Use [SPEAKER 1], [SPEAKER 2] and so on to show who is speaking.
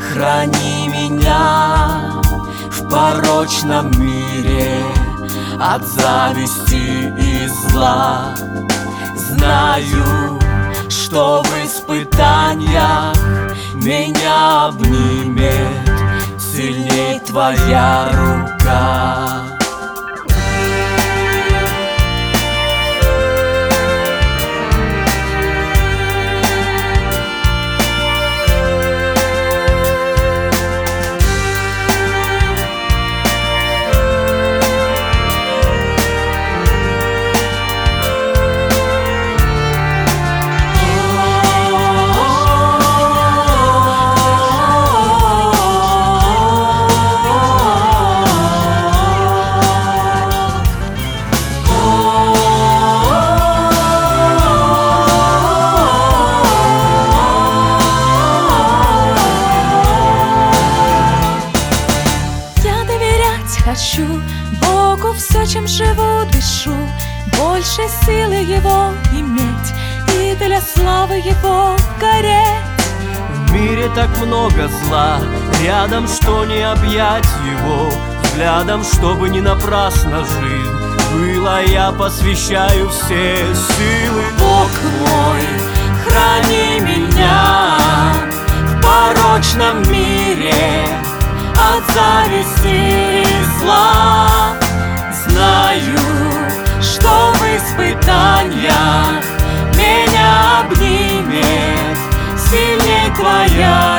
[SPEAKER 1] Храни меня в порочном мире от зависти и зла. Знаю, что в испытаниях меня обнимет сильней Твоя рука.
[SPEAKER 2] Хочу Богу все, чем живу, дышу, больше силы Его иметь и для славы Его гореть.
[SPEAKER 1] В мире так много зла, рядом что не объять его, взглядом, чтобы не напрасно жил. Было я посвящаю все силы. Бог мой, храни меня в порочном мире от зависти и зла. Знаю, что в испытаниях меня обнимет сильней Твоя